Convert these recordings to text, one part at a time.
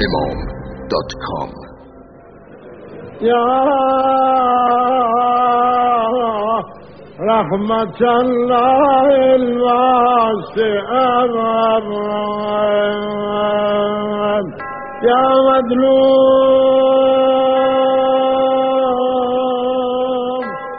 امام.com. یا رحمت الله الواسع یا مظلوم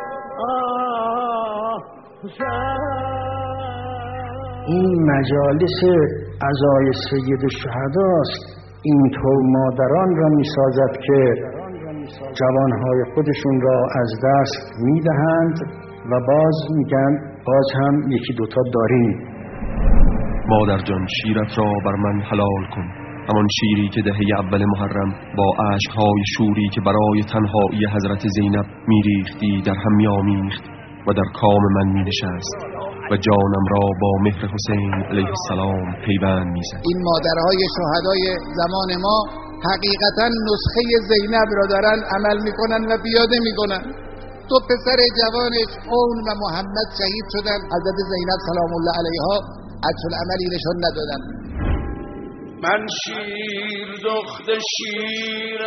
این مجالس عزای سید الشهدا است. اینطور مادران را می‌سازد که جوانهای خودشون را از دست می‌دهند و باز میگن باز هم یکی دوتا داریم. مادر جان شیرت را بر من حلال کن، همان شیری که دهه اول محرم با اشک‌های شوری که برای تنهایی حضرت زینب میریختی در هم می‌آمیخت و در کام من می‌نشست و جانم را با مهر حسین علیه السلام پیوند می‌زد. این مادرهای شهدای زمان ما حقیقتاً نسخه زینب را دارن عمل میکنن و پیاده میکنن. دو پسر جوانش اون و محمد شهید شدن. حضرت زینب سلام الله علیها عکس‌العملی نشون ندادن. من شیر دخت شیر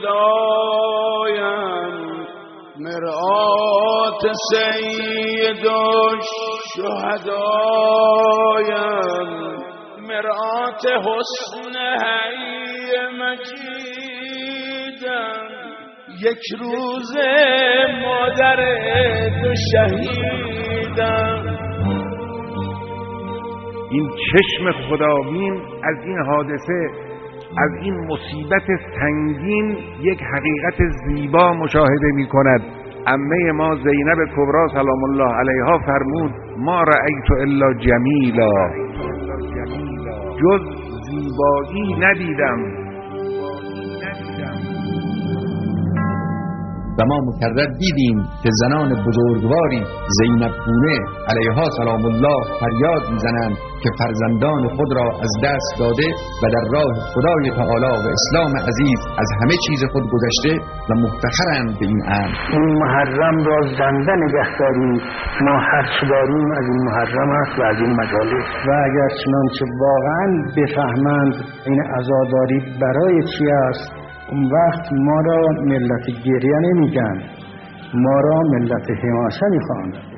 خدایم، مرآت سید الشهدایم، مرآت حسن حی مجیدم، یک روز مادر تو شهیدم. این چشم خدابین از این حادثه، از این مصیبت سنگین یک حقیقت زیبا مشاهده می کند. عمه ما زینب کبری سلام الله علیها فرمود ما رأیت الا جمیلا، جز زیبایی ندیدم. و ما مکرر دیدیم که زنان بزرگواری زینب گونه علیها سلام الله فریاد میزنند که فرزندان خود را از دست داده و در راه خدای تعالی و اسلام عزیز از همه چیز خود گذشته و مفتخرند به این امر. این محرم را زنده نگه داریم. ما هر چه داریم از این محرم است و از این مجالس. و اگر چنانچه واقعا بفهمند این عزاداری برای چی است، اون وقت ما را ملت گریه نمیگن، ما را ملت حماسه میخوان.